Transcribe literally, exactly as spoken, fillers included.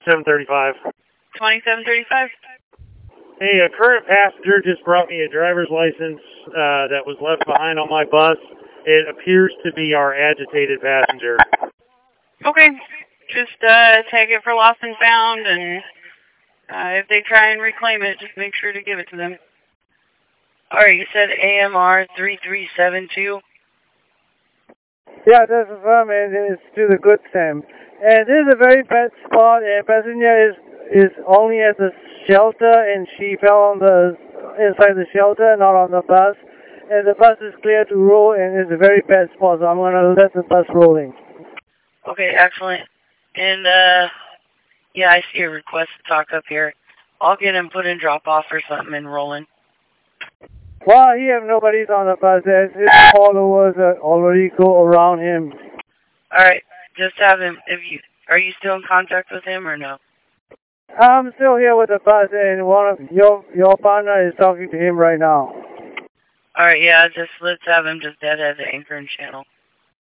seven thirty-five. twenty-seven thirty-five? Hey, a current passenger just brought me a driver's license uh, that was left behind on my bus. It appears to be our agitated passenger. Okay. Just uh, tag it for lost and found, and uh, if they try and reclaim it, just make sure to give it to them. Alright, you said A M R three three seven two? Yeah, that's affirm, and it's to the good Sam. And this is a very bad spot, and passenger is is only at the shelter, and she fell on the inside the shelter, not on the bus. And the bus is clear to roll, and it's a very bad spot, so I'm going to let the bus rolling. Okay, excellent. And, uh, yeah, I see a request to talk up here. I'll get him put in drop-off or something and rolling. Well, he have nobody's on the bus. There's his followers that already go around him. Alright, just have him, if you, are you still in contact with him or no? I'm still here with the bus, and one of your your partner is talking to him right now. Alright, yeah, just let's have him just dead at the anchor and channel.